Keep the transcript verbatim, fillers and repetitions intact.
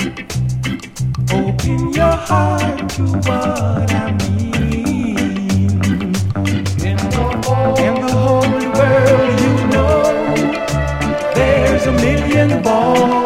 Open your heart to what I mean. In the whole, in the whole world, you know, there's a million balls.